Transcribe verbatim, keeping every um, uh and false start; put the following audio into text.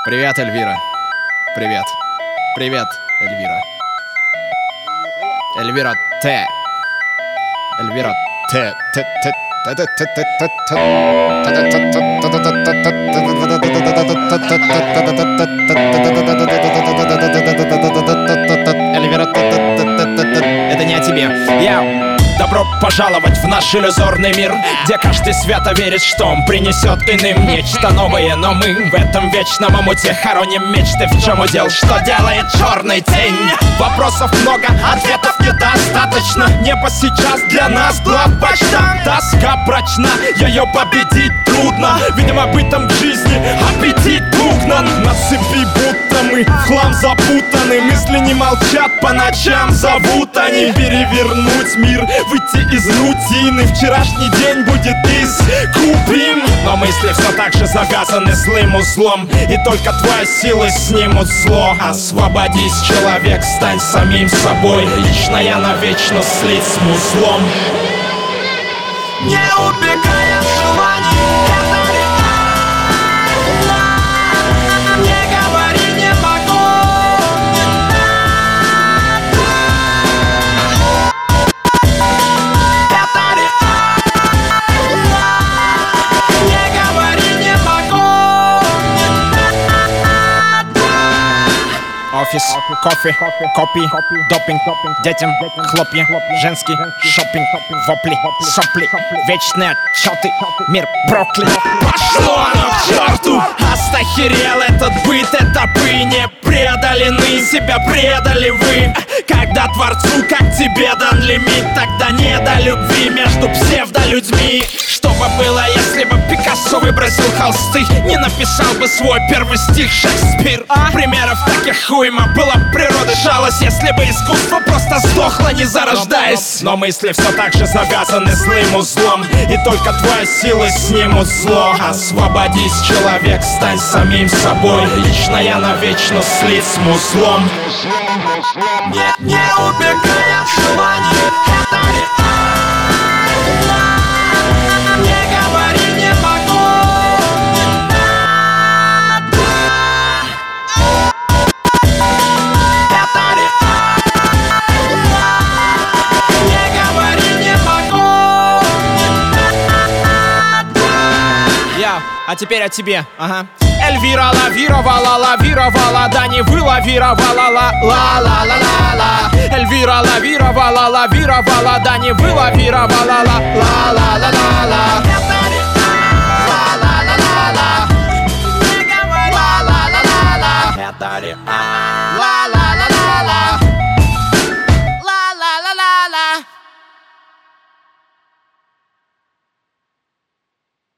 Привет, Эльвира. Привет. Привет, Эльвира. Эльвира Т. Эльвира Т. Т. Т. Эльвира Т. Это не о тебе. Я... Добро пожаловать в наш иллюзорный мир, где каждый свято верит, что он принесет иным нечто новое. Но мы в этом вечном омуте хороним мечты. В чем удел, что делает черный тень? Вопросов много, ответов недостаточно. Небо сейчас для нас главбачна. Тоска прочна, ее победить трудно. Видимо, бытом к жизни аппетит угнан. На цепи будто мы в хлам запутаны. Мысли не молчат, по ночам зовут они. Перевернуть мир, выйти из рутины. Вчерашний день будет искупим. Но мысли все так же завязаны злым узлом, и только твои силы снимут зло. Освободись, человек, стань самим собой. Лично я навечно слит с музлом. Не убегай от желаний, это реально. Не говори не могу, не надо. Это реально. Не говори не могу, не надо. Офис, кофе, копии, допинг, детям, хлопья, женский шопинг, вопли, сопли, вечные отчеты, мир проклят. Пошло оно к черту! Остахерел этот быт, этапы не преодолены. Себя предали вы. Когда творцу, как тебе дан лимит, тогда не до любви между псевдолюдьми. Что бы было, если бы Пикассо выбросил холсты, не написал бы свой первый стих Шекспир? Примеров таких уйма, была б природа жалость, если бы искусство просто сдохло, не зарождаясь. Но мысли все так же завязаны злым узлом, и только твои силы снимут зло. Освободись, человек, стань самим собой. Лично я навечно слит с музлом. Не, не убегай от желаний, это реально. Не говори не могу, не надо. Это реально. Не говори не могу, не надо. Я, а теперь о тебе, ага. Эльвира лавировала, лавировала, да не вылавировала, ла ла ла ла ла ла. Эльвира лавировала, лавировала, да не вылавировала, ла ла ла ла ла ла. Ла ла ла ла ла. Не говори. Ла ла ла ла ла. Это реально. Ла ла ла ла ла.